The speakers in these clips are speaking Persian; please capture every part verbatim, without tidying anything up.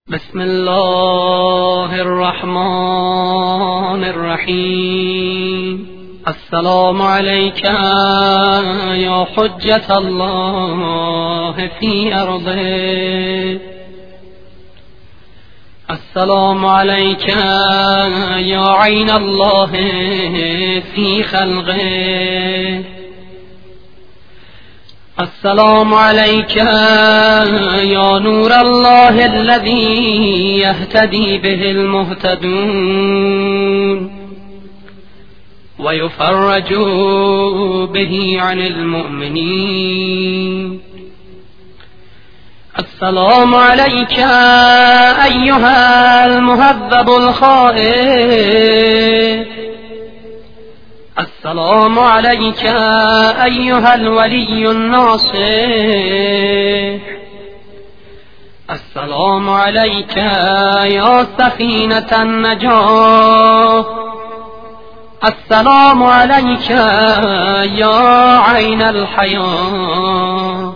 بسم الله الرحمن الرحيم. السلام عليك يا حجة الله في أرضه، السلام عليك يا عين الله في خلقه، السلام عليك يا نور الله الذي يهتدي به المهتدون ويفرج به عن المؤمنين، السلام عليك أيها المهذب الخائف، السلام عليك أيها الولي الناصح، السلام عليك يا سفينة النجاة، السلام عليك يا عين الحياة،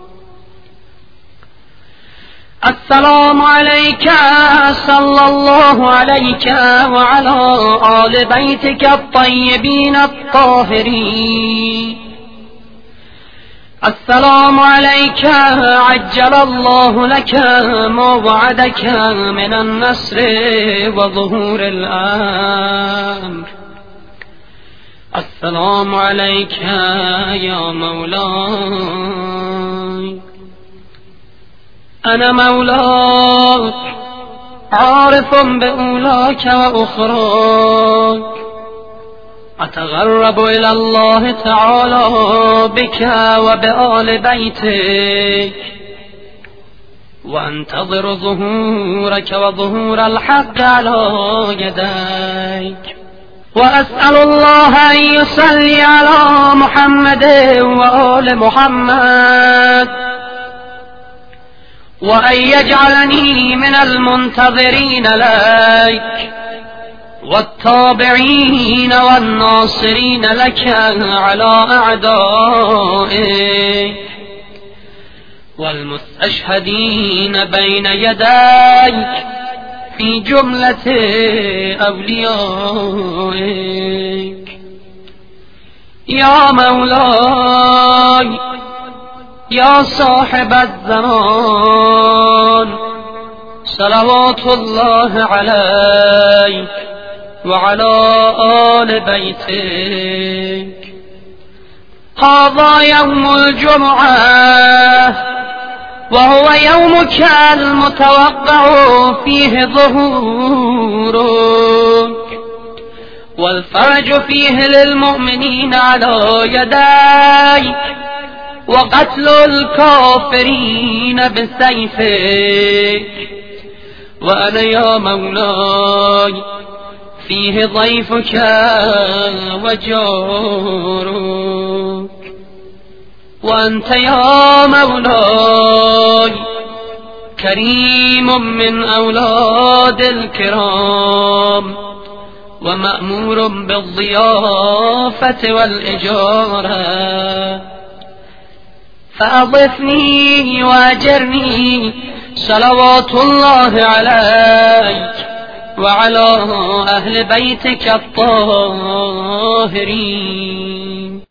السلام عليك صلى الله عليك وعلى آل بيتك الطيبين الطاهرين، السلام عليك عجل الله لك ما وعدك من النصر وظهور الأمر، السلام عليك يا مولاي، أنا مولاك عارف بأولاك وأخراك، أتغرب إلى الله تعالى بك وبآل بيتك، وأنتظر ظهورك وظهور الحق على يديك، وأسأل الله أن يصلي على محمد وآل محمد، وأن يجعلني من المنتظرين لك والتابعين والناصرين لك على أعدائك، والمستشهدين بين يديك في جملة أوليائك. يا مولاي يا صاحب الزمان، صلوات الله عليك وعلى آل بيتك، هذا يوم الجمعة وهو يومك المتوقع فيه ظهورك، والفرج فيه للمؤمنين على يديك، وقتل الكافرين بسيفك، وأنا يا مولاي فيه ضيفك وجارك، وأنت يا مولاي كريم من أولاد الكرام، ومأمور بالضيافة والإجارة، فأضفني وأجرني صلوات الله عليك وعلى أهل بيتك الطاهرين.